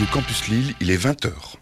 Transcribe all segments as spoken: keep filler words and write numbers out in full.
Le Campus Lille, il est vingt heures.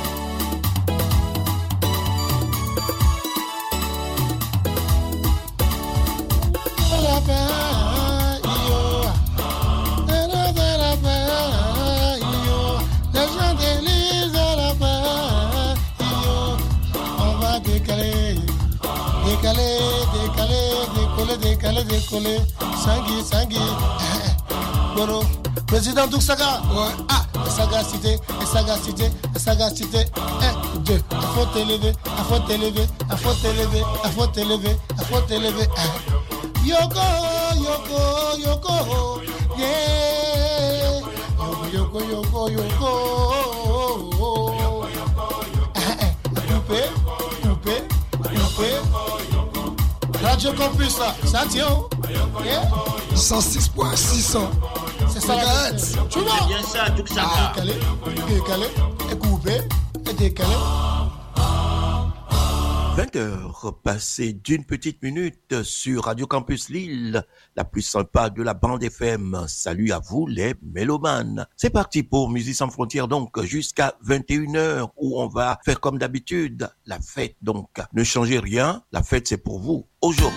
Décalé, décalé, décollé, décalé, décollé, sangui, sangui, Boro, président Douksaga, ouais, ah, sagacité, sagacité, sagacité, un, deux, il faut t'élever, il faut t'élever, il faut t'élever, il faut t'élever, il faut t'élever, Yoko, Yoko, Yoko, yeah, Yoko, Yoko, Yoko, coupé, coupé, coupé. Radio Campus, ça tient. Yeah. cent six virgule six. C'est ça. Tu vois? C'est bien ça, tout ça. Ah, décalé, décalé, et coupé, et décalé. vingt heures passées d'une petite minute sur Radio Campus Lille, la plus sympa de la bande F M. Salut à vous les mélomanes. C'est parti pour Musique sans frontières donc jusqu'à vingt et une heures où on va faire comme d'habitude la fête donc. Ne changez rien, la fête c'est pour vous aujourd'hui.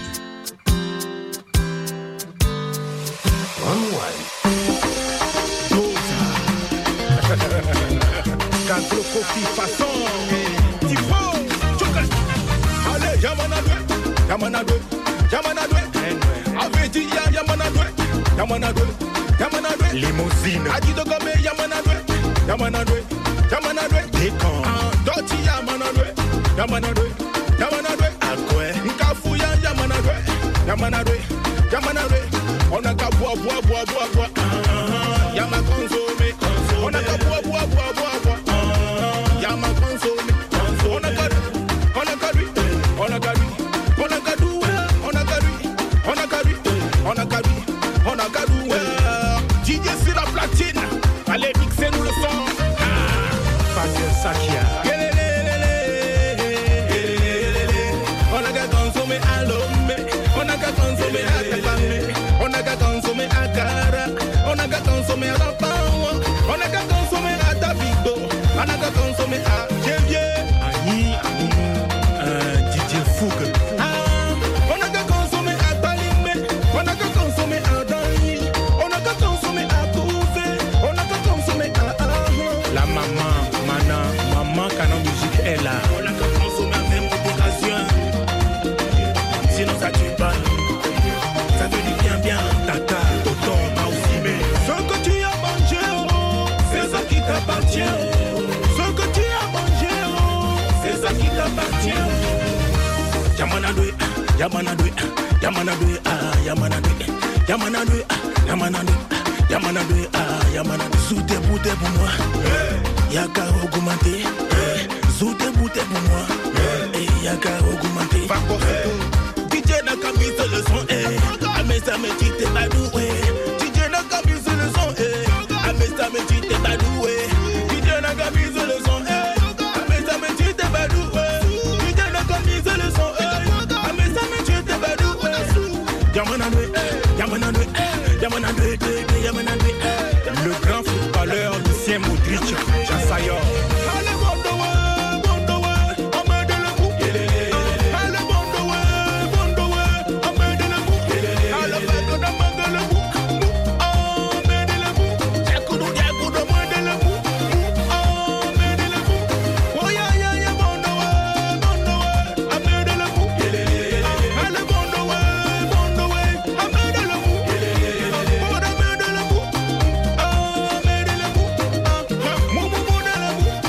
Yamanadwe, Yamanadwe, Yamanadwe, Avedi ya Yamanadwe, Yamanadwe, Yamanadwe, Limousine, Adidogame Yamanadwe, Yamanadwe, Yamanadwe, Décon, Doti Yamanadwe, Yamanadwe, Yamanadwe, Akwe, Nkafuya Yamanadwe, Yamanadwe, Yamanadwe, on a qu'à boire, boire, boire, boire, boire, Yama consommé, on a qu'à boire, boire, boire, boire, boire, Yama consommé, on a qu'à, on a qu'à lui. On a qu'à lui, on a qu'à lui, on a qu'à lui, on a qu'à lui, on a qu'à lui, on a qu'à lui. D J sur la platine, allez mixer nous le son. Fabien Sakia. On a qu'à consommer à l'homme, on a qu'à consommer à ta famille, on a qu'à consommer à Cara, on a qu'à consommer à la pomme, on a qu'à consommer à ta vidéo, on a qu'à consommer à Jévier. Aïe, aïe. Fougue. Ah, on a qu'à consommer à Balimé, on a qu'à consommer à Dani, on a qu'à consommer à Touvé, on a qu'à consommer à Ahon. La maman, Mana, maman, canon musique est là. On a qu'à consommer à même modération. Sinon ça tue pas. Ça te dit bien, bien, tata, tonton, maousimé. Ce que tu as mangé, oh, c'est ça qui t'appartient. Ce que tu as mangé, oh, c'est ça qui t'appartient. Yamanadwe, Yamanadwe, Yamanadwe, ah, Yamanadwe, Yamanadwe, Yamanadwe, Yamanadwe, ah, Yamanadwe. Zoute bouté pour moi, Yaka augmenté, Zoute bouté pour moi, Yaka augmenté. D J n'a qu'à mise le son, eh, Amesa me dit t'es badoué. D J n'a qu'à mise le son, eh, Amesa me dit t'es badoué. D J n'a qu'à mise le son, eh, Amesa me dit t'es badoué. D J n'a qu'à mise le son, eh. Yamanadwe, Yamanadwe, Yamanadwe, Yamanadwe. Le grand footballeur Lucien Modric, Jassayor. Allez, Bondowe, Bondowe, Ahmed Delemou. Allez, Bondowe, Bondowe, Ahmed Delemou. Allez, Fekko Damang Delemou. Ahmed Delemou. Diakoudou, Diakoudou, Ahmed Delemou. Ahmed Delemou. Oh, ya, ya, ya, Bondowe, Bondowe, Ahmed Delemou. Allez, Bondowe. Mou mou mou de la mou,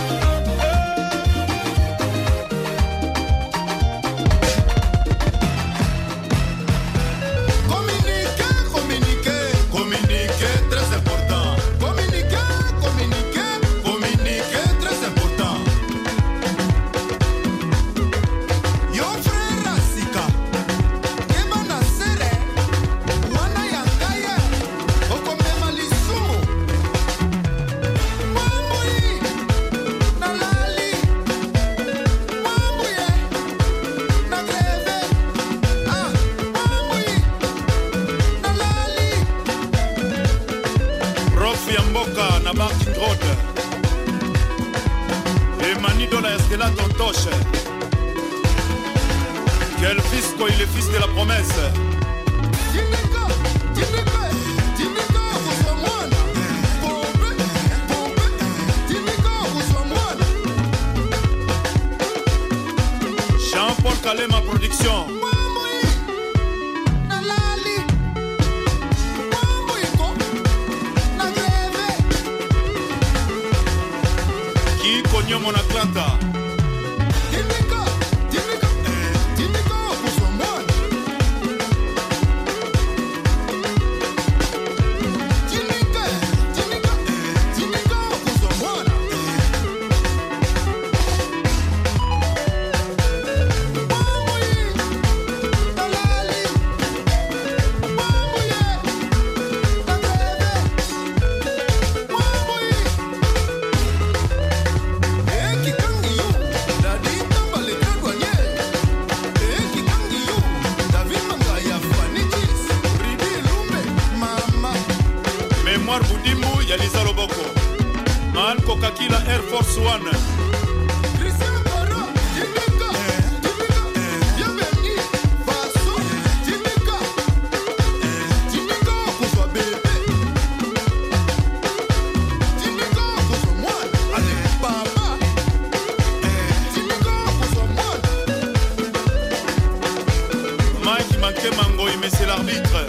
Voilà ton toche. Quel fils quoi, il est fils de la promesse. Jean-Paul Kalema Production. Qui cognait mon Atlanta? Coca-Cola Air Force One. Mike Mankemango, mais c'est l'arbitre.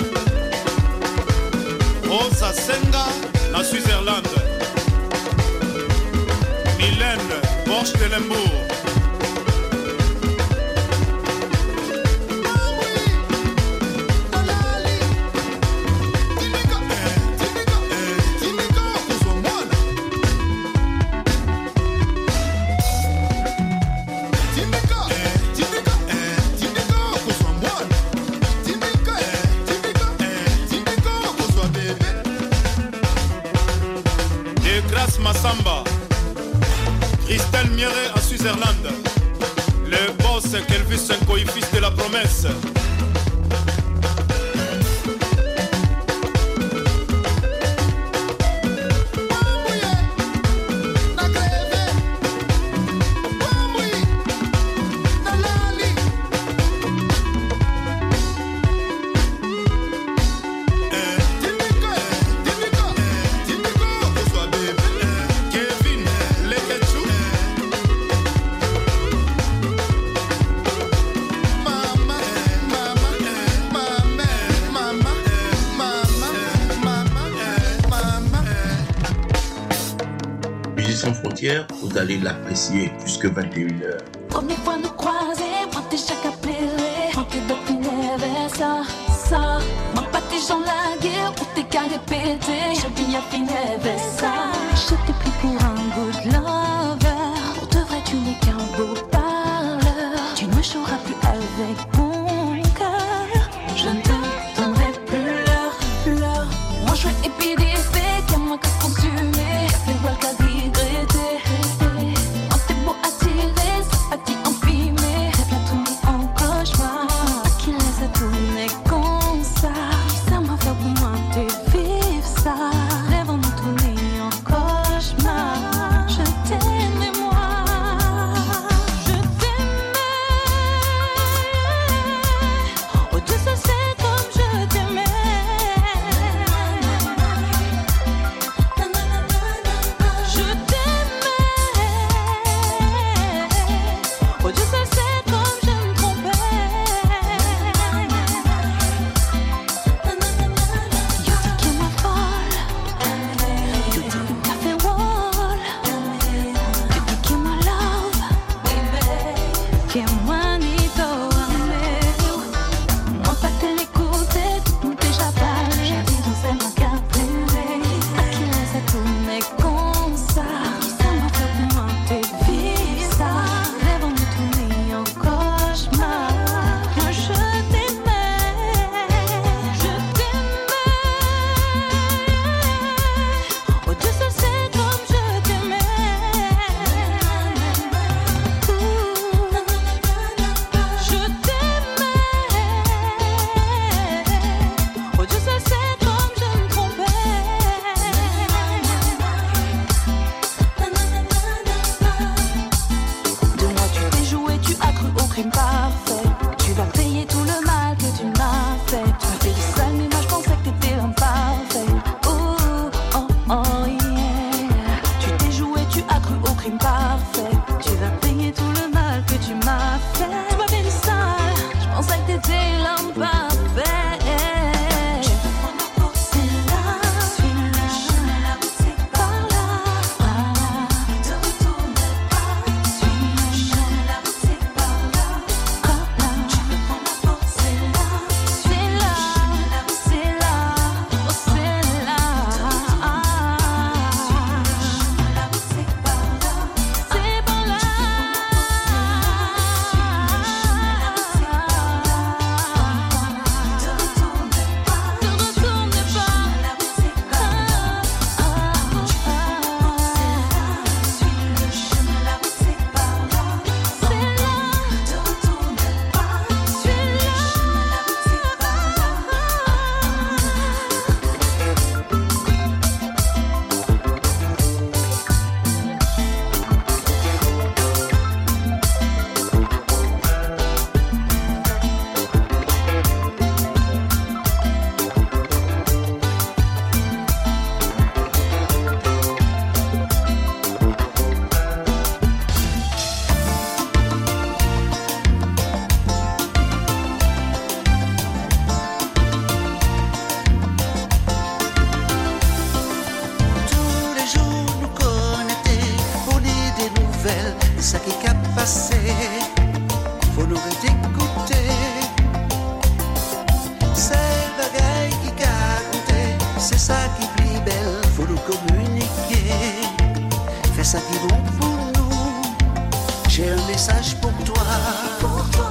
Rosa Senga, en Suisse-Irlande. Mylène, Porsche de Lembourg. De Grâce Massamba. Christelle Mieré à Suisse-Irlande. Le boss Kelvis Nkoy, fils de la promesse. Sans frontières, vous allez l'apprécier jusque vingt et une heures. Première fois nous croiser, moi t'es chaque appelé, moi t'es d'autres ça, ça. Moi pas t'es gens la guerre, ou t'es qu'à répéter, je viens finir ça. Je t'ai pris pour un good lover, pour de vrai tu n'es qu'un beau parleur. Tu ne joueras plus avec mon cœur, je ne te donnerai plus l'heure, l'heure. Moi je vais épidiser, qu'à moi qu'à consumer, c'est moi qu'à dire. Rêve en nous tourner en cauchemar. nouvelles de ça qui a passé. Faut nous écouter. C'est le bagaille qui a compté. C'est ça qui est plus belle. Faut nous communiquer. Fais ça qui est bon pour nous. J'ai un message pour toi. Pour toi.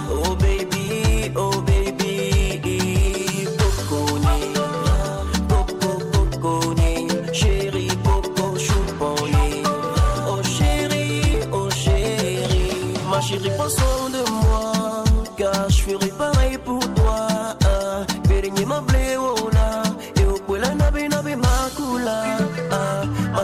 Coco,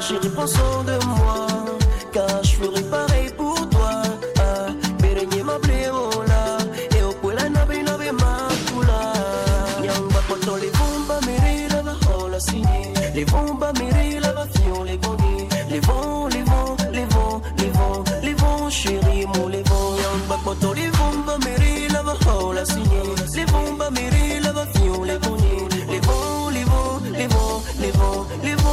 chérie, prends soin de moi, car je ferai pareil pour toi. Ah, Bérénier m'a blé, oh là, et au poil à nabe, nabe, ma poula. Nyamba, quand les bombes, mais là, oh la signé. Les bombes, mais là, fion, les bondis. Les vents, les vents, les vents, les vents, les vents, chérie, mon les vents. Nyamba, quand les bombes, mais là, oh la signé. Les bombes, mais là, fion, les bondis. Les vents, les vents, les vents, les vents, les vents.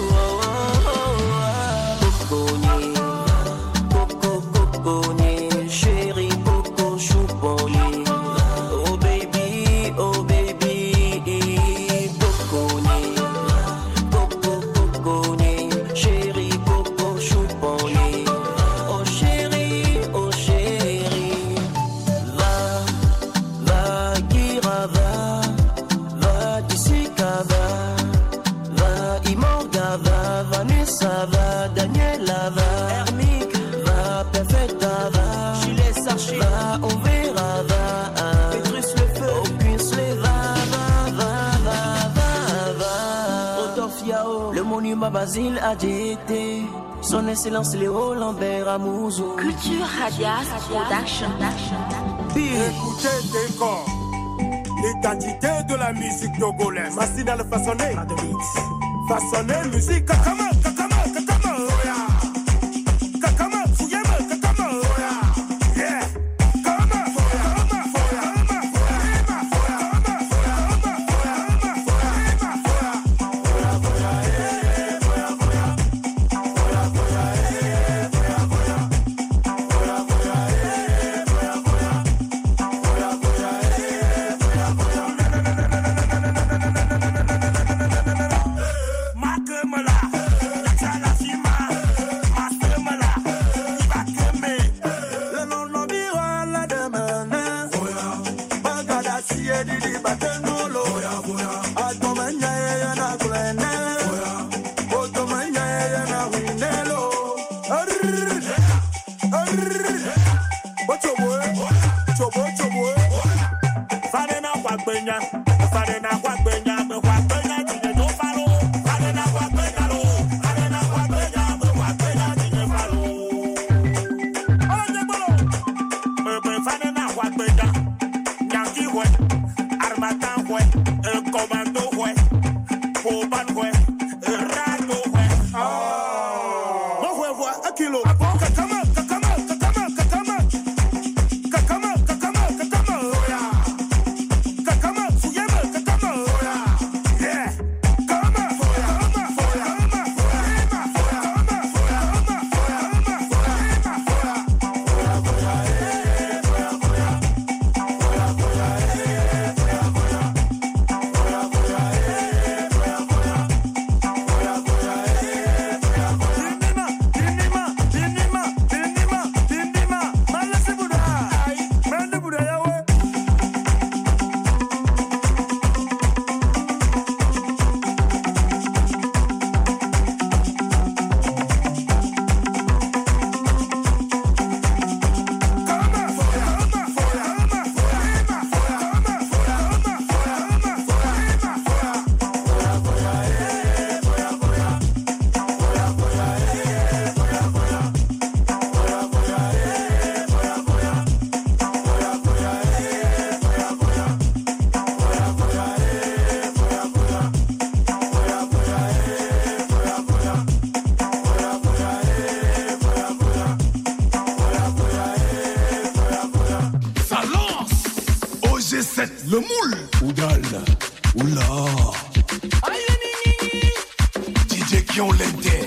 Basile agité, son excellence Léo Lambert à Mouzou. Culture Radias Production. Écoutez des corps, l'identité de la musique togolaise. Massi dans le façonné, façonné musique kakama, kakama, kakama, oya. Kakama, fuyema, kakama, oya. Yeah, kakama, kakama, kakama, Le moule. Oudal. Oula. D J qui ont l'inter.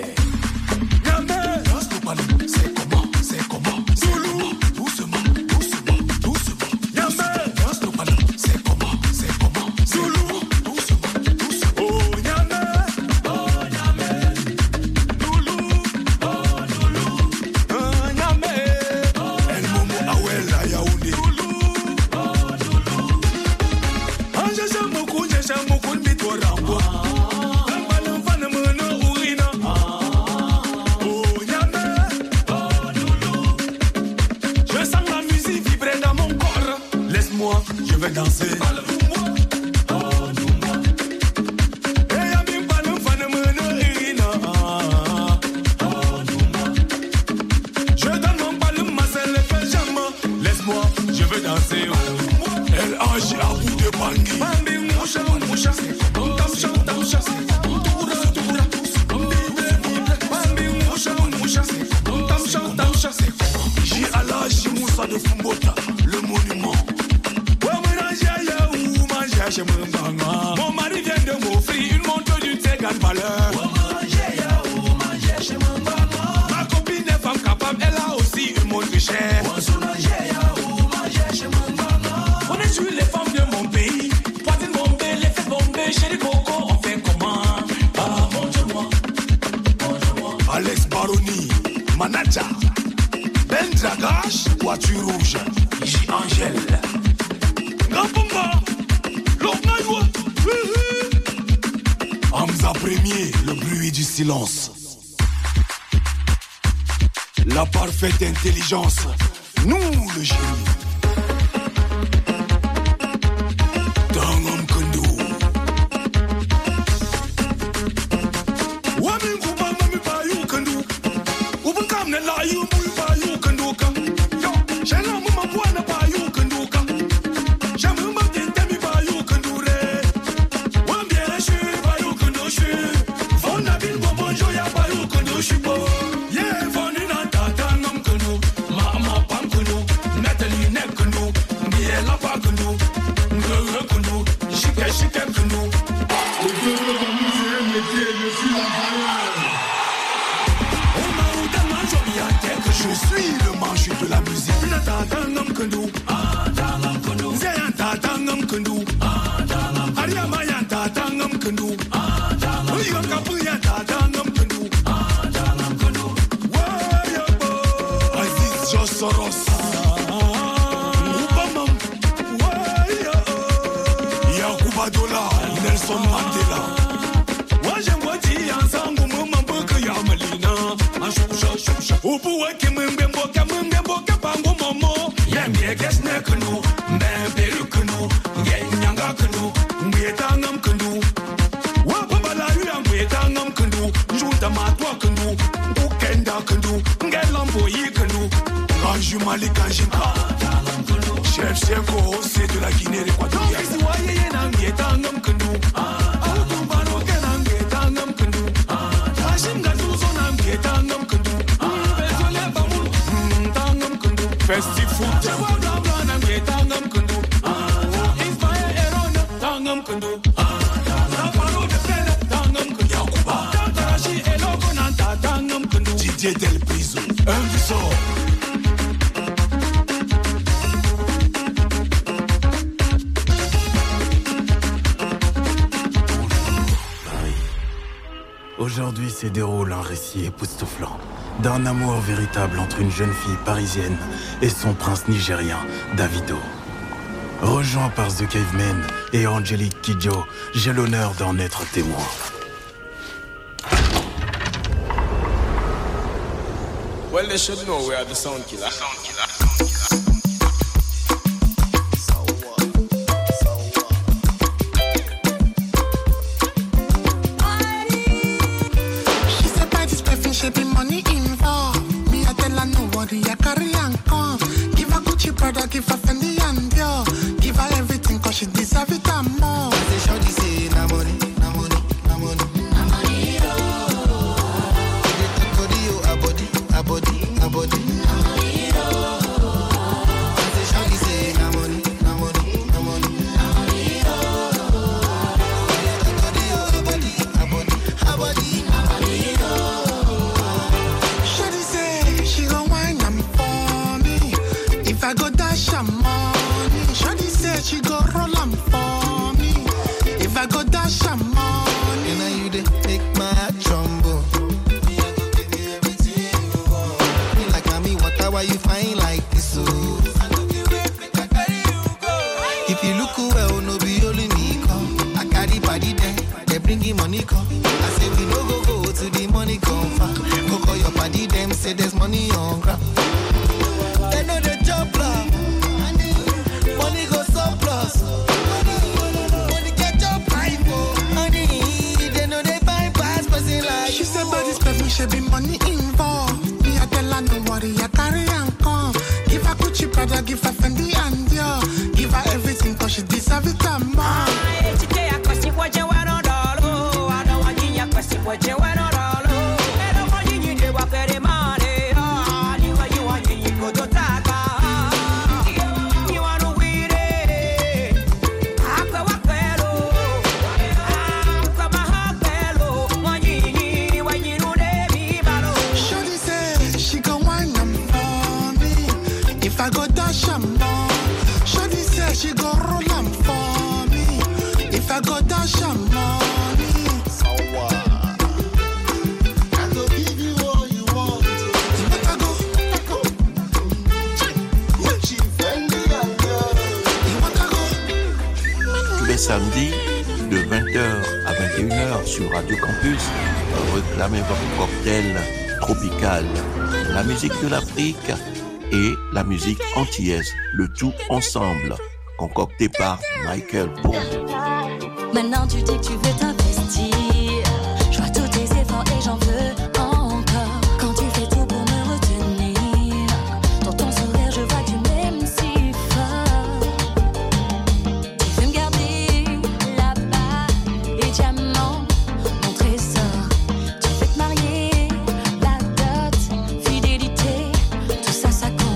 C'est comment, c'est comment, c'est comment. Doucement, doucement, doucement. C'est comment, c'est comment, Zoulou. Doucement, doucement. Oh Nyame, oh Nyame. Loulou, oh Loulou. Oh Nyame. El Momo Awel à Yaoundé. Je vais danser. musha, tam sham tam sha, tura tura, bibe bibe, bambi musha musha, tam sham tam sha. J'ai à l'âge Moussa de Fumbota, le monument. Mon mari vient de m'offrir une montre d'une très grande valeur. Ma copine est femme capable, elle a aussi une montre chère. On est sur les femmes de mon pays. Poitrine bombée, les fesses bombées, chérie Coco, on fait comment? Ah, montre-moi, montre-moi. Alex Baroni, manager. Ben Dragache, voiture rouge. J. Angèle. Gambumba. Hamza Premier, le bruit du silence. La parfaite intelligence, nous le génie. Dangam Kendo. Wami Kuba Mami Bayu Kendo. Ubukam ne la yu Mui Bayu Kendo Kam. Yo, Shana Muma Buana Bayu Kendo Kam. Shamuma Tentemi Bayu Kendo Re. Wambia Shu Bayu Kendo Shu. Fona Bil Bobo Joya Bayu Kendo Shu Bo. Yeah, Foni na Tata Nam Kendo. Mama Pam Kendo. Natalie Nek Kendo. Biela Pa Kendo. Ngere Kendo. Shike Shike Kendo. Le Dieu de la musique est métier, je suis la valeur. On m'a ou tellement joli à terre que je suis le manche de la musique. Na Tata Nam Kendo. Ah, Tata Nam Kendo. Zeyan Tata Nam Kendo. Ah, Tata Nam Kendo. Ariama Yan Tata Nam Kendo. Ah, Tata Nam Kendo. Uyo Kapu Yan Tata Nam Kendo. Ah, Tata Nam Kendo. Waya Bo. Aziz Jos Soros. Ubamam. Waya. Yakuba Dola. Nelson Mandela. Wajen wati ensemble mama boka ya malina. Ashusha shusha. Ubu wake mbe mboka mbe mboka pango momo. Yemye gesne kanu. Mbe beru kanu. Yenyanga kanu. Mbe tangam kanu. Wapabala yu mbe tangam kanu. Njuta matwa kanu. Ukenda kanu. Ngelambo yi kanu. Ganju malika jinka. Chef Seko, c'est de la Guinée équatoriale. Si waye yenang yetangam kanu. Autobano kenang yetangam kanu. Hashim gazuzo nam yetangam kanu. Bezole bamul tangam kanu. Festival Jawa nam yetangam kanu. Inspire Erona tangam kanu. Raparo de Pena tangam kanu. Yakuba Tarashi Eloko nanta tangam kanu. Didier Del Priso, un visor. Aujourd'hui se déroule un récit époustouflant d'un amour véritable entre une jeune fille parisienne et son prince nigérien, Davido. Rejoint par The Cavemen et Angelique Kidjo, j'ai l'honneur d'en être témoin. Well, they should know we are the sound killer. Sound killer. She be money involved. Me I tell her nobody I carry and come. Give her Gucci Prada, give her Fendi and Dior. Give her everything cause she deserve it and more. Say shorty say na money, na money, na money, na money. They talk body oh a body, a body, a body. Na money. Say shorty say na money, na money, na money, na money. They talk body oh a body, a body, a body, na money. I go dash her money. Shawty said she go roll am for me. If I go dash her money, and now you dey make my heart tremble. Me I go give you everything you want. Me like mommy, what why you fine like this? So I go give you everything, I carry you go. If you look well, no be only me come. I carry body there, they bring him money come. I say we no go go to the money come far. Go call your body, them say there's money on ground. They know the job plan. Money go surplus. Money get your pipe, honey. They know they bypass person like. She said, but this person should be money involved. Me I tell her no worry, I carry and come. Give her Gucci Prada, give her Fendi and Dior. Give her everything cause she deserve it and more. heures à vingt et une heures sur Radio Campus. Réclamez votre cocktail tropical, la musique de l'Afrique et la musique antillaise, le tout ensemble, concocté par Michael Bond. Maintenant tu dis que tu veux t'investir. Je vois tous tes efforts et j'en veux encore. Quand tu fais tout pour me retenir, dans ton sourire je vois que tu m'aimes si fort. Tu veux me garder là-bas, les diamants, mon trésor. Tu veux te marier, la dot, fidélité, tout ça ça compte.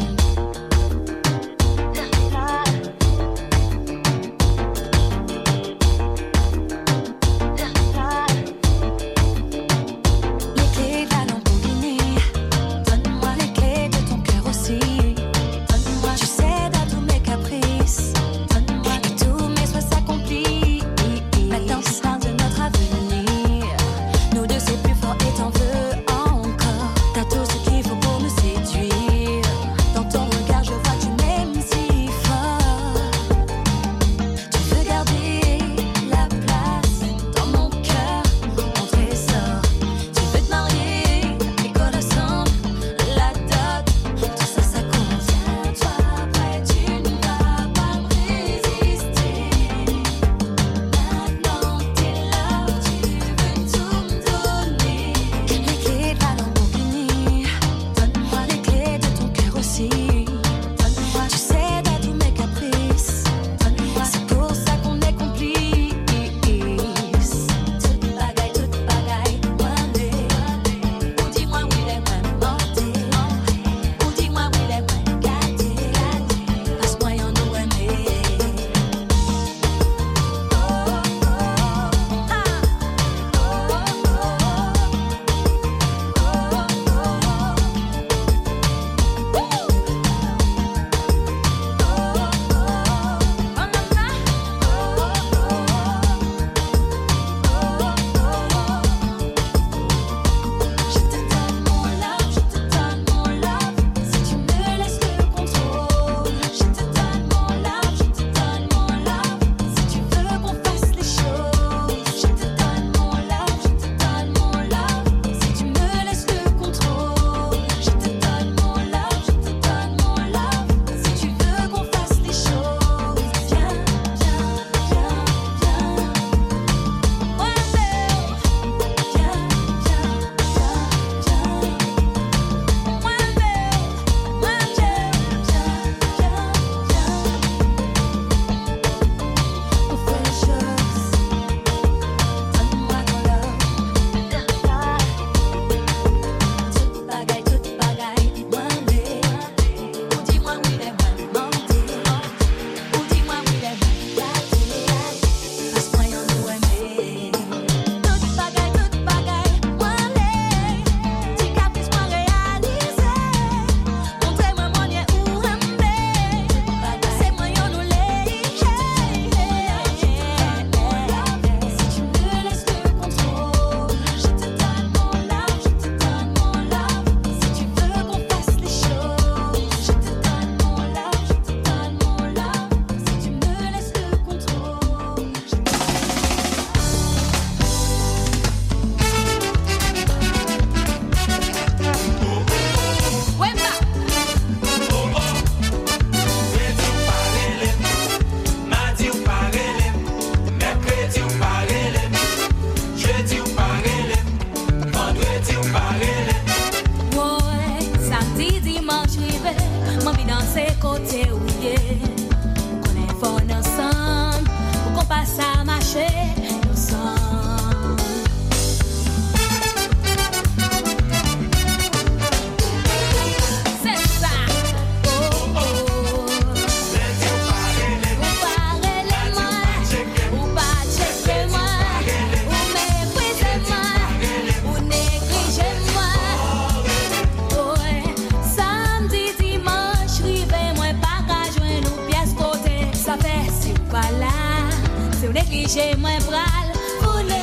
J'ai moins bral voulé.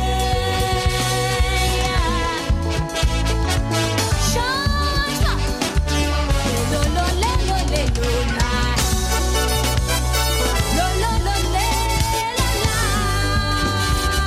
Change-moi. Lo lo le lo le lo la. Lo lo lo le la la.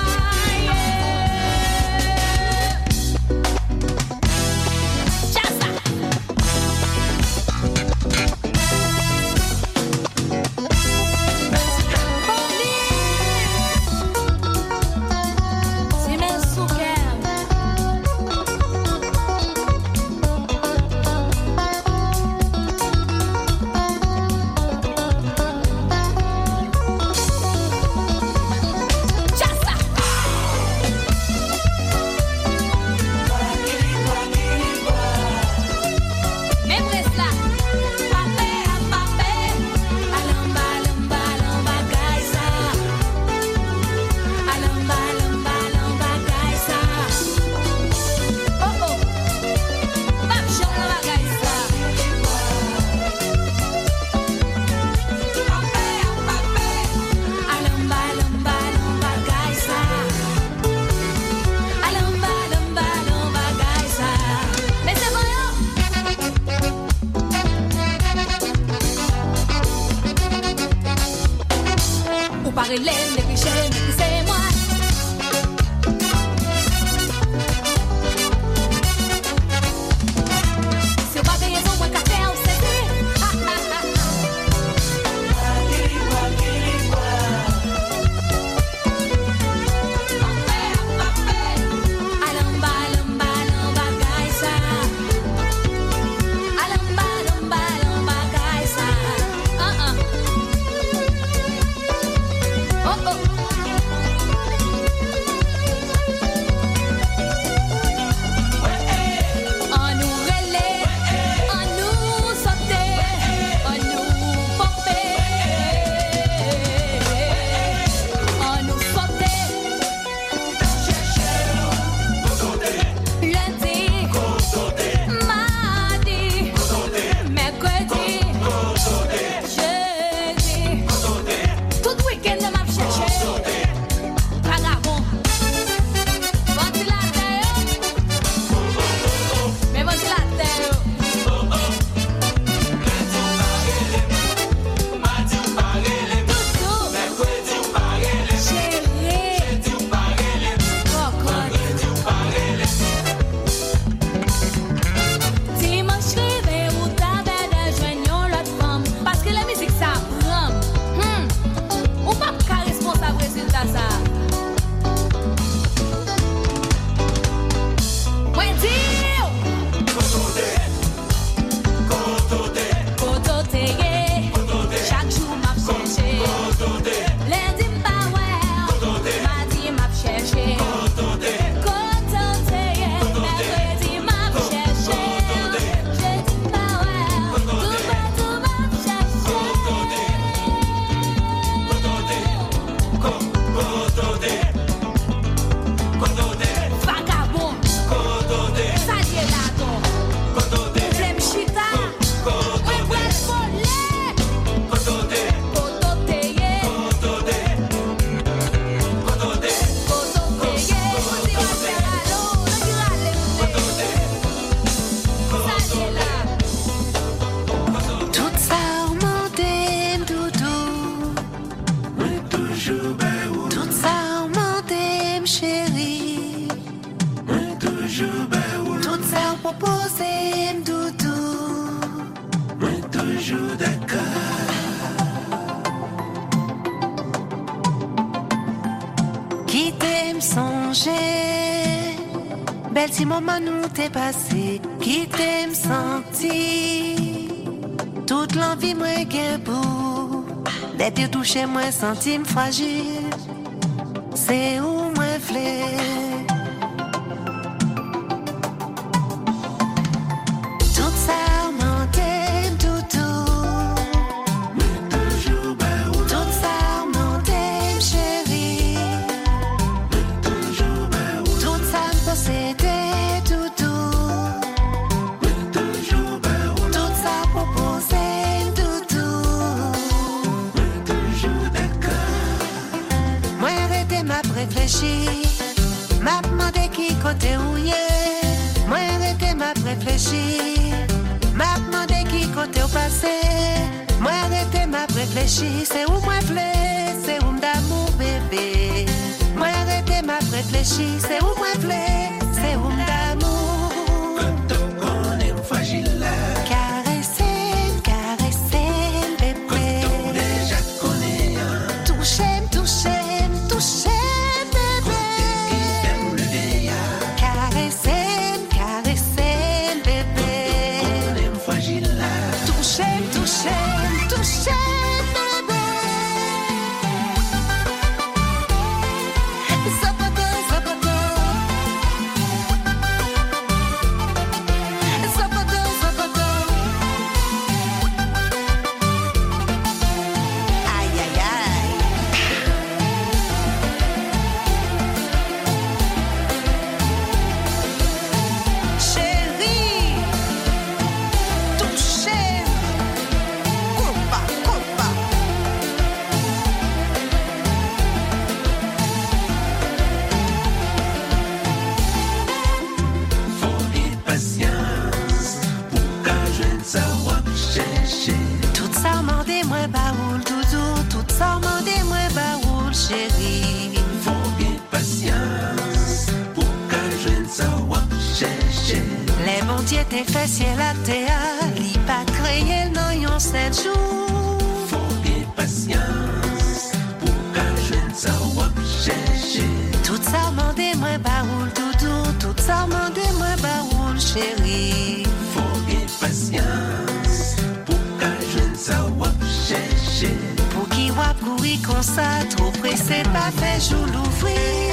chérie. Toujours baoul. Tout ça proposé, doudou. Mais toujours d'accord. Qui t'aime songer. Belle si moment nous t'es passé. Qui t'aime sentir. Toute l'envie moi gain pour. Depuis toucher moi sentime fragile. C'est où moi flé. M'a demandé qui côté où y est. Moi arrêté m'a réfléchi. M'a demandé qui côté au passé. Moi arrêté m'a réfléchi. C'est où moi flé, c'est où d'amour bébé. Moi arrêté m'a réfléchi. C'est où moi flé, c'est où d'amour. Quand on est fragile. Caresser, caresser bébé. Quand on déjà connaît. Toucher, toucher, toucher. T'es fait ciel à terre, li pas créé non yon sept jours. Faut bien patience pour qu'un jeune ça wap chercher. Tout ça mandé moi baoul doudou, tout ça mandé moi baoul chérie. Faut bien patience pour qu'un jeune ça wap chercher. Pour qui wap courir comme ça, trop pressé pas fait jour l'ouvrir.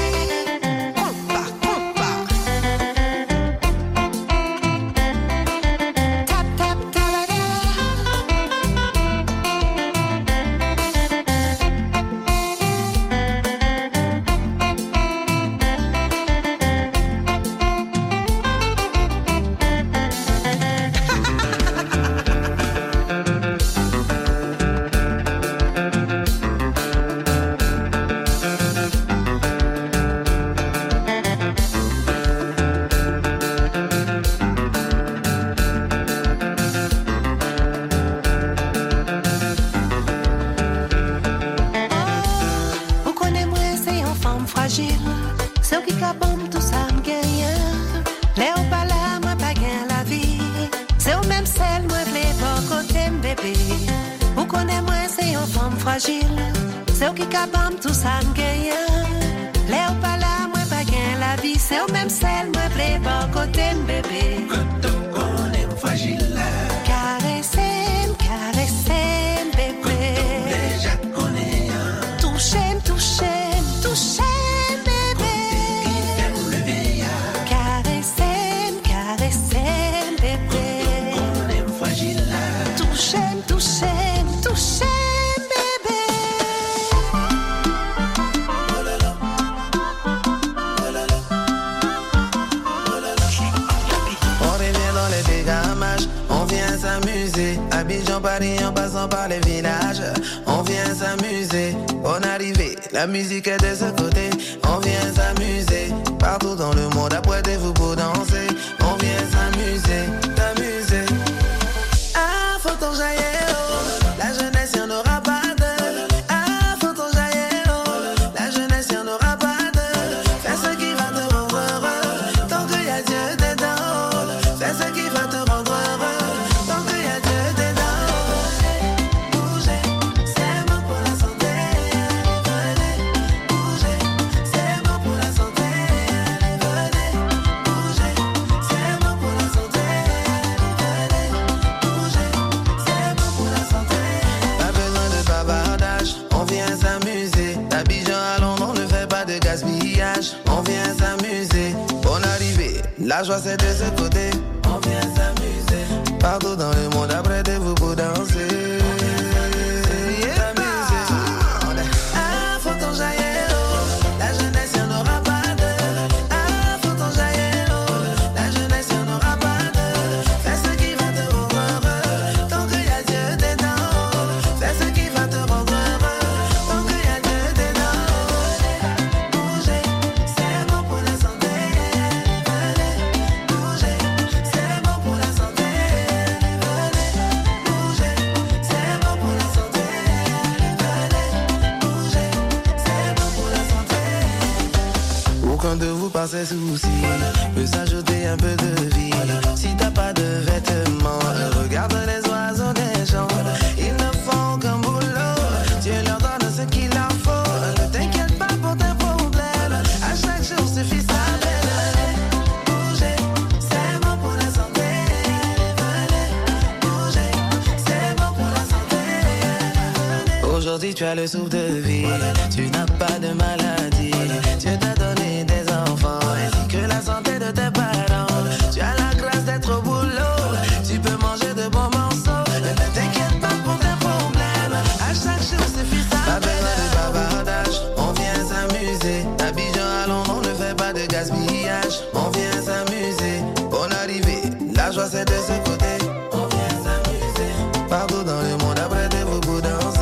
C'est au qui capable tout ça m'gagne. Léo pas là, moi pas gain la vie. C'est au même sel, moi play par côté bébé. Quand on est fragile. Caresser, caresser bébé. Déjà connais. Toucher, toucher, toucher bébé. Caresser, caresser bébé. On est fragile. Toucher, toucher, toucher. Abidjan, Paris, en passant par les villages, on vient s'amuser. Bonne arrivée, la musique est de ce côté. On vient s'amuser, partout dans le monde, apprêtez-vous pour danser. On vient s'amuser, s'amuser. Ah, faut ton jaillir, la jeunesse y'en aura pas de. Ah, faut ton jaillir, la jeunesse y'en aura pas de. Fais village, on vient s'amuser. Bonne arrivée, la joie c'est de ce côté. On vient s'amuser. Partout dans le monde, apprêtez-vous pour danser. De vous par ses soucis, peut s'ajouter un peu de vie. Si t'as pas de vêtements, regarde les oiseaux des champs. Ils ne font qu'un boulot, Dieu leur donne ce qu'il leur faut. Ne t'inquiète pas pour tes problèmes, à chaque jour suffit sa peine. Bouger, c'est bon pour la santé. Bouger, c'est bon pour la santé. Aujourd'hui tu as le souffle de vie, tu n'as pas de maladie. Dieu t'a donné des enfants ainsi que la santé de tes parents. Tu as la grâce d'être au boulot, tu peux manger de bons morceaux. Ne t'inquiète pas pour tes problèmes, à chaque jour suffit ça. Pas besoin de bavardage, on vient s'amuser. Abidjan à Londres, on ne fait pas de gaspillage. On vient s'amuser, bonne arrivée, la joie c'est de ce côté. On vient s'amuser, partout dans le monde, apprêtez-vous pour danser.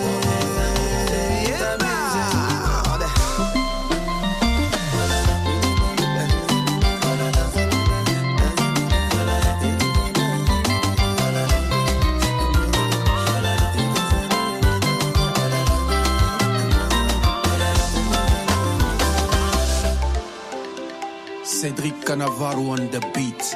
Cédric Cannavaro on the beat.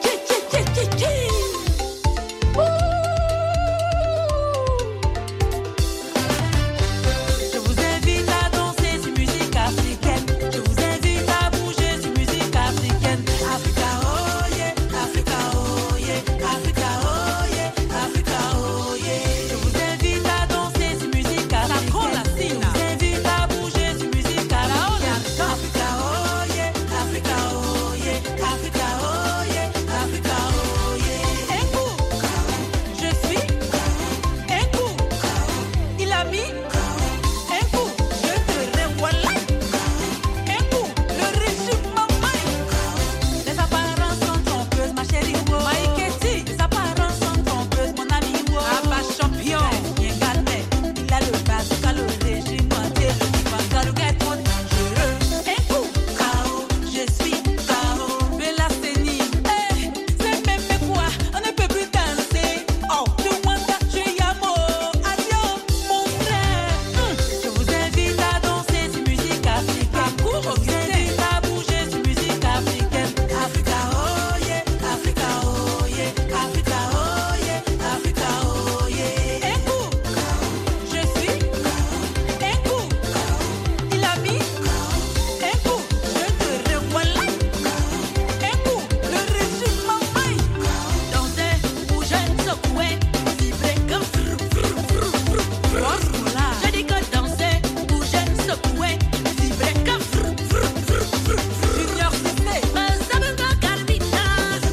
Je vous invite à danser sur musique africaine. Je vous invite à bouger sur musique africaine. Africa, oh yeah, Africa, oh yeah, Africa, oh yeah, Africa, oh yeah. Je vous invite à danser sur musique africaine. Je vous invite à bouger sur musique africaine. Africa, oh yeah, Africa, oh yeah, Africa, oh yeah, Africa, oh yeah. Un coup, je suis un coup, il a mis un coup, je te revoilà. Un coup, le régime maman. Les apparences sont trompeuses, ma chérie. Maïketi, les apparences sont trompeuses, mon ami. Abba champion, bien calmé. Il a le bazooka, le régime moitié, le bazooka, le gars trop dangereux. Un coup, K O, je suis K O. Bella Seni, eh, c'est même quoi, on ne peut plus danser. Oh, je wanda, je yamo, adieu, mon frère. Hum, Je vous invite à danser sur musique africaine. Je vous invite à bouger sur musique africaine. Africa, oh yeah, Africa, oh yeah, Africa, oh yeah, Africa, oh yeah. Un coup, je suis un coup, il a mis un coup, je te revoilà. Un coup, le régime maman. Danser, bouger, secouer, vibrer comme frou, frou, frou, frou, frou. Je dis que danser, bouger, secouer, vibrer comme frou, frou, frou, frou, frou. Junior Cissé. Mazabanga Carmina.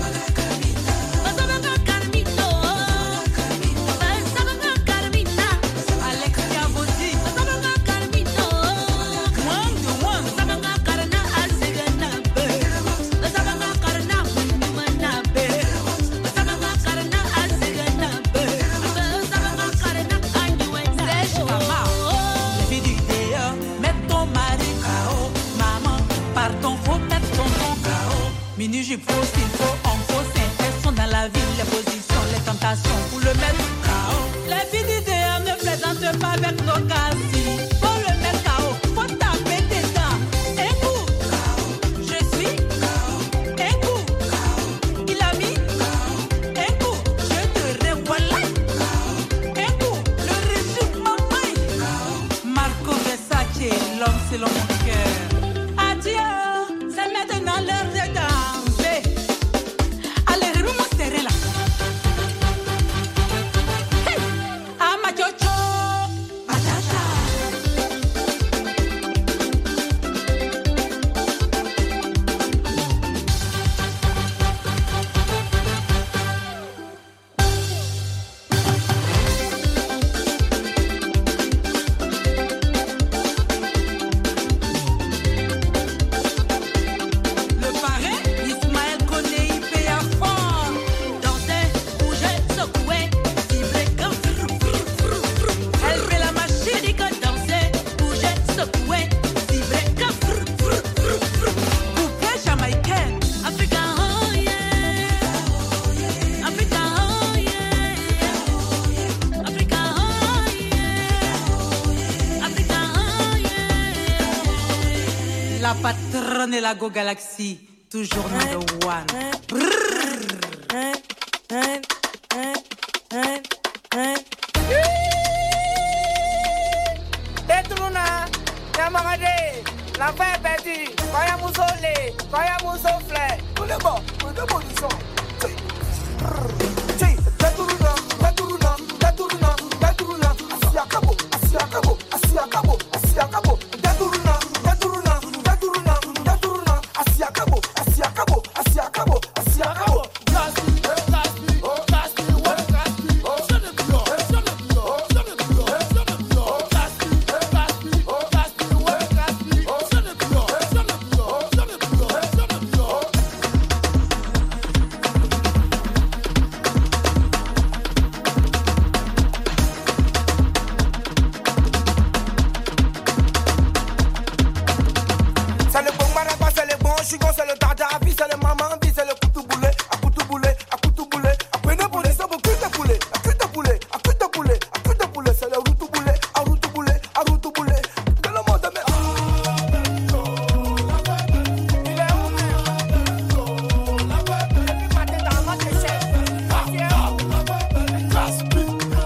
Mazabanga Carmino. Mazabanga Carmina. Alexia Bozzi. Mazabanga Carmino. One to one. Mazabanga Carna Azeganabe. Mazabanga Carna Manabe. Mazabanga Carna Azeganabe. Mazabanga Carna Anyuena. Serge Kama. Les filles du dehors, mets ton mari K O. Maman, pardon, faut mettre ton bon K O. Mini jupe faux, s'il faut, en faux, synthèse sont dans la ville, les positions, les tentations pour le mettre K O. Les filles du dehors ne plaisantent pas avec nos casiers. Pour le mettre K O, faut taper tes dents. Un coup, je suis un coup, il a mis un coup, je te revoilà. Un coup, le régime maman. Marco Versace, l'homme selon mon cœur. Adieu, c'est maintenant l'heure de danser. Allez, remous serré là. Hey, ah ma chocho, ma chacha. est la Go Galaxy, toujours number one. Detruna, Yamagade, la fin est perdue. Koya Moussolé, Koya Moussoflé. Tous les mots, tous les mots du son. Detruna, Detruna, Detruna, Detruna. Asiakabo, Asiakabo, Asiakabo, Asiakabo. Detruna, Detruna, Detruna, Detruna. Asiakabo, Asiakabo, Asiakabo, Asiakabo. Gaspi, Gaspi, oh Gaspi, what Gaspi? Oh, je ne plus, je ne plus, je ne plus, je ne plus. Oh Gaspi, Gaspi, oh Gaspi, what Gaspi? Oh, je ne plus, je ne plus, je ne plus, je ne plus. C'est le bon maraba, c'est le bon chigon, c'est le dada, vie, c'est le maman, vie, c'est le couteau boulet, à couteau boulet, à couteau boulet, à peine boulet, c'est beaucoup de boulet, à couteau boulet, à couteau boulet, à couteau boulet, c'est le routou boulet, à routou boulet, à routou boulet. Que le monde me. Il est où, mais? Depuis matin dans ma déchet. Gaspi.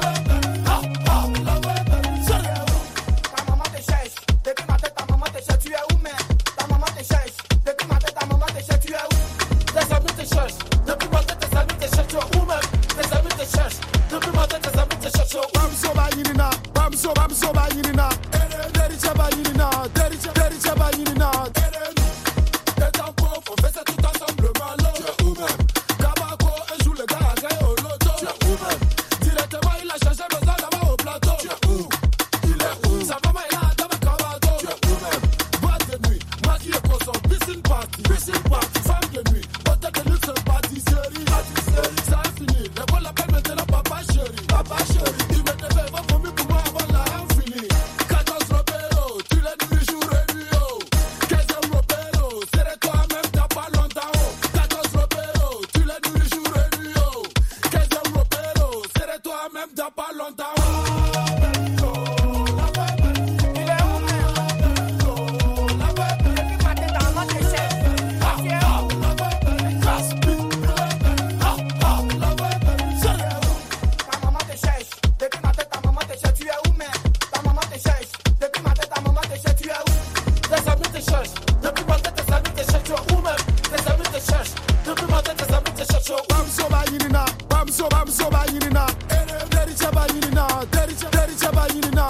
Ta maman te cherche. Depuis matin, ta maman te cherche. Tu es où, mais? Ta maman te cherche. Depuis matin, ta maman te cherche. Tu es où? Tes amis te cherchent. Depuis matin, tes amis te cherchent. Tu es où, même? Tes amis te cherchent. Depuis matin, tes amis te cherchent. Bamso ba yinina, bamso bamso ba yinina. Deri chaba yinina, deri deri chaba yinina. T'es en pauvre, on fait ça tout ensemble, malo. Tu es où même? Kabako, un jour le gars a gagné au loto. Tu es où même? Directement, il a changé besoin d'avoir au plateau. Tu es où? Il est où? Sa maman est là, dans ma cravate. Tu es où même? Boîte de nuit, maquillé poisson, piscine party, piscine party, femme de nuit, hôtel de luxe, pâtisserie, pâtisserie. Ça a fini, l'école l'appelle maintenant papa chéri, papa chéri. Il me devait, va vomir pour moi avant la fini. quatorze ropéros, tu les nourris jour et nuit, oh. quinze ropéros, c'est toi-même, t'as pas longtemps, oh. quatorze ropéros, tu les nourris jour et nuit, oh. quinze ropéros, c'est toi-même, t'as pas longtemps, oh. Il est où, mais? Depuis matin dans ma déchet. Tu es où? Gaspi. Ta maman te cherche. Depuis matin, ta maman te cherche. Tu es où, mais? Ta maman te cherche. Depuis matin, ta maman te cherche. Tu es où? Tes amis te cherchent. Depuis matin, tes amis te cherchent. Tu es où même? Tes amis te cherchent. Depuis matin, tes amis te cherchent. Tu es où? Bamso ba yinina, bamso bamso ba yinina. Deri chaba yinina, deri deri chaba yinina.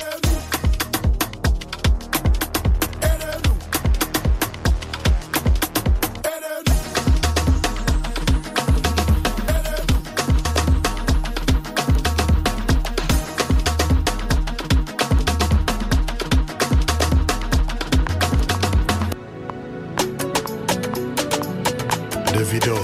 Davido,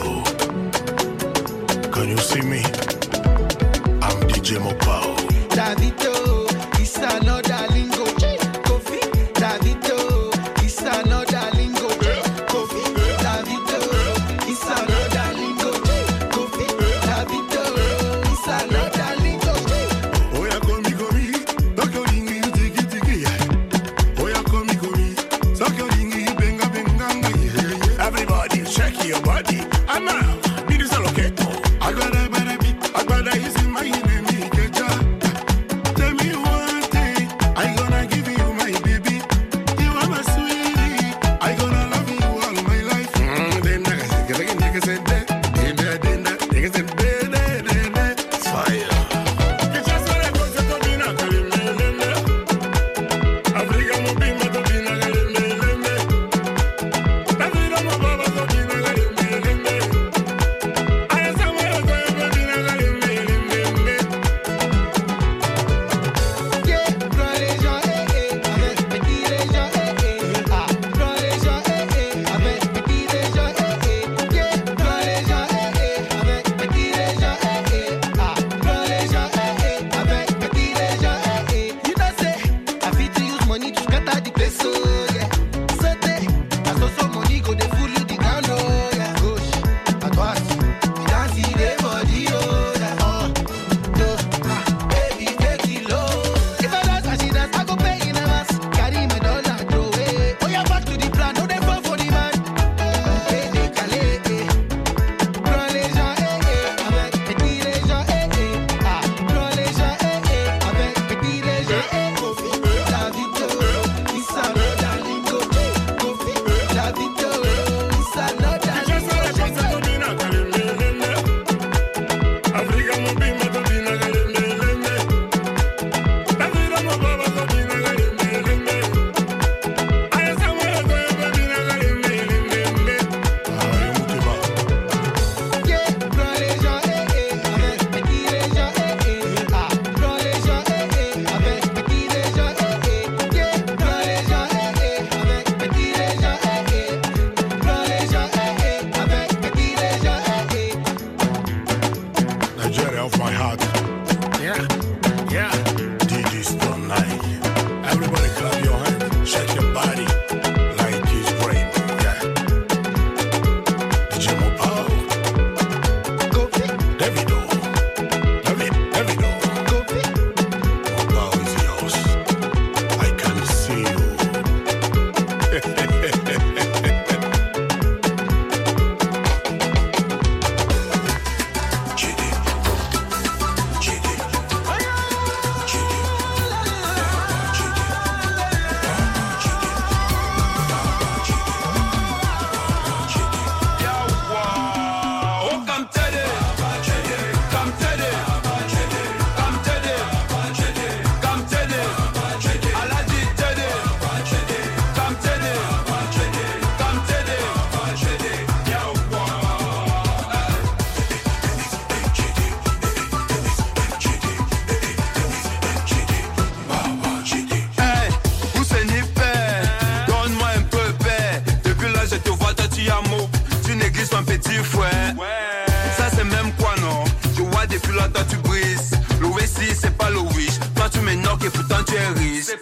can you see me? I'm D J Mopao. Davido, it's another lingo. Kofi, Davido, it's another lingo. Kofi, Davido, it's another lingo. Kofi, Davido, it's another lingo. Oya komi komi, tokyo lingi tiki tiki. Oya komi komi, tokyo lingi benga benga. Everybody shake your body. I'm out. This is a locato. I got a better beat. I got a easy my enemy. Tell me one thing. I gonna give you my baby. You are my sweetie. I gonna love you all my life. Mm, then nigga, nigga said that. Then that, then that. Nigga said that, that, that, that. Fire.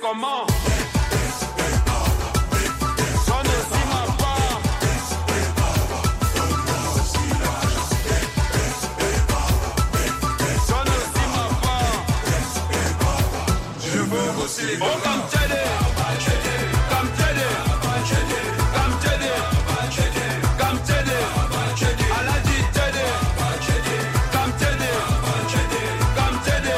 comment? Sonne aussi ma part. Sonne aussi ma part. Je veux bosser. Oh, comme Tchède. Comme Tchède. Comme Tchède. Comme Tchède. Aladi Tchède. Comme Tchède. Comme Tchède.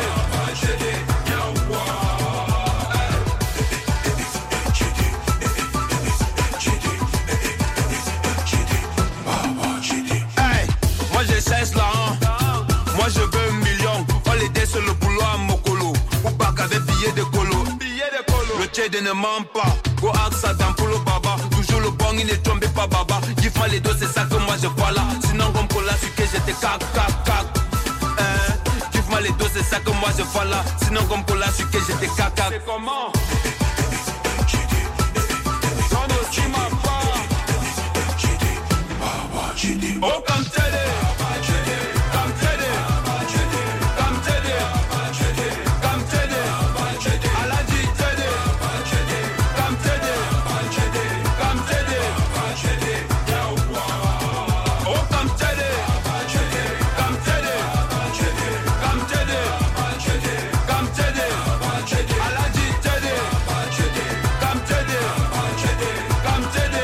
Hey, moi j'ai seize là, hein. Moi je veux un million. On l'aider sur le boulot à Mokolo. Ou pas qu'avec billet de colo. Billet de colo. Le Tchède ne ment pas. Go axa dans Polo Baba. Toujours le bon, il ne tombe pas baba. Give-moi les dos, c'est ça que moi je vois là. Sinon, comme pour la sucre, j'étais cac, cac, cac. Hein? Give-moi les dos, c'est ça que moi je vois là. Sinon, comme pour la sucre, j'étais cac, cac. C'est comment? Sonne aussi ma part. Oh, comme Tchède. Comme Tchède. Comme Tchède. Comme Tchède. Aladi Tchède. Comme Tchède. Comme Tchède. Oh, comme Tchède. Comme Tchède. Comme Tchède. Comme Tchède. Aladi Tchède. Comme Tchède. Comme Tchède.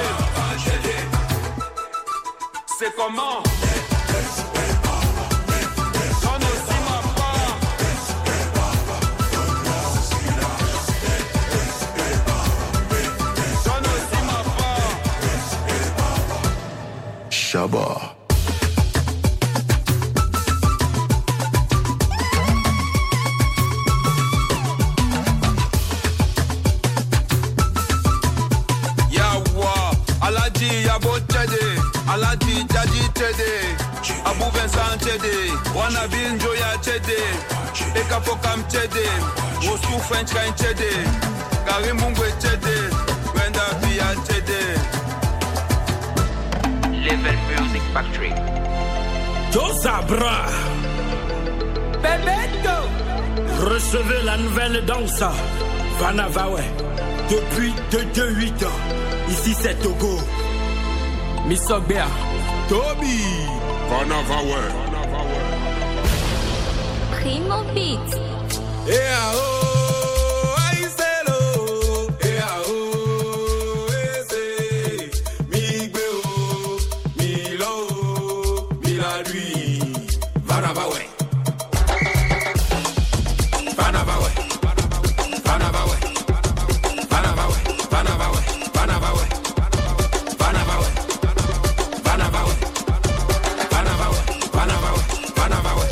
C'est comment? Sonne aussi ma part. Sonne aussi ma part. Shabba. Yawa, Aladi Yabo Tchède, Aladi Djadji Tchède, Abou Vincent Tchède, Wanabin Joya Tchède, Ekapokam Tchède, Osu Frenchkain Tchède, Karim Mungwe Tchède, Brenda Bia Tchède. Level Music Factory. Josabra. Bebeto. Recevez la nouvelle danse. Vanavawe. Depuis deux deux huit ans. Ici c'est Togo. Misogber. Toby. Vanavawe. Primo Beat. Yeah, oh, I say lo. Yeah, oh, I say. Mi gbe o, mi lo o, mi la lui. Vanavawe. Vanavawe. Vanavawe. Vanavawe. Vanavawe. Vanavawe. Vanavawe. Vanavawe. Vanavawe. Vanavawe. Vanavawe.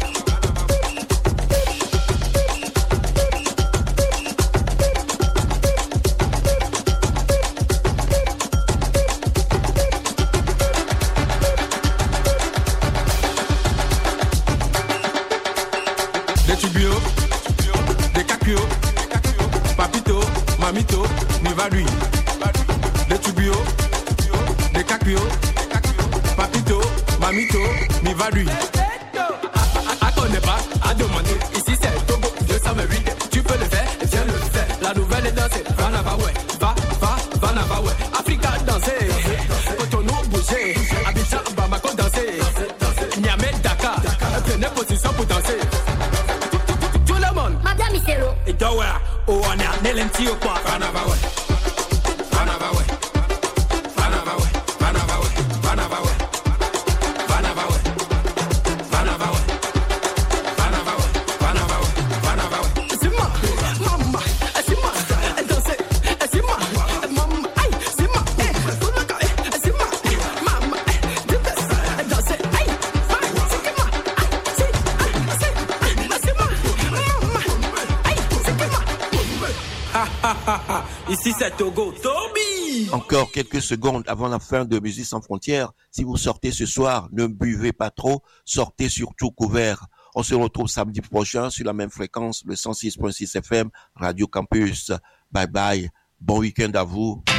Des tubio, des cacchio, papito, mamito, mi va lui. Des tubio, des cacchio, papito, mamito, mi va lui. À connaît pas, à demander. Ici c'est Togo, deux cent vingt-huit. Tu peux le faire, viens le faire. La nouvelle est dansée. Vanavawe, va, va, Vanavawe. Africa danser. Cotonou bouger. Abidjan, Bamako danser. Niamey, Dakar. Prenez position pour danser. Tout le monde. Madame Isero. Et toi, oh, on est à Nelenti ou quoi? Vanavawe. Vanavawe. Vanavawe. Vanavawe. Vanavawe. Vanavawe. Vanavawe. Vanavawe. Vanavawe. Vanavawe. C'est moi, maman, c'est moi, danser, c'est moi, maman, aïe, c'est moi, tout le cas, c'est moi, maman, danser, aïe, c'est moi, c'est moi, maman, aïe, c'est moi. Ici c'est Togo, Toby. Encore quelques secondes avant la fin de Musique sans frontières. Si vous sortez ce soir, ne buvez pas trop, sortez surtout couvert. On se retrouve samedi prochain sur la même fréquence, le cent six virgule six F M, Radio Campus. Bye bye, bon week-end à vous.